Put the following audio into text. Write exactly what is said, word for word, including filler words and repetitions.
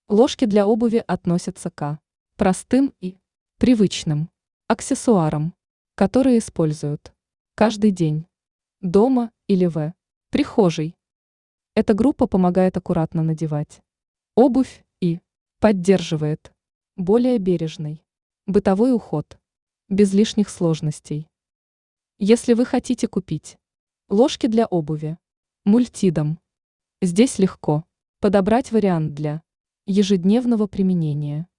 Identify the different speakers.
Speaker 1: Ложки для обуви относятся к простым и привычным аксессуарам, которые используют каждый день, дома или в прихожей. Эта группа помогает аккуратно надевать обувь и поддерживает более бережный бытовой уход, без лишних сложностей. Если вы хотите купить ложки для обуви мультидом, здесь легко подобрать вариант для ежедневного применения.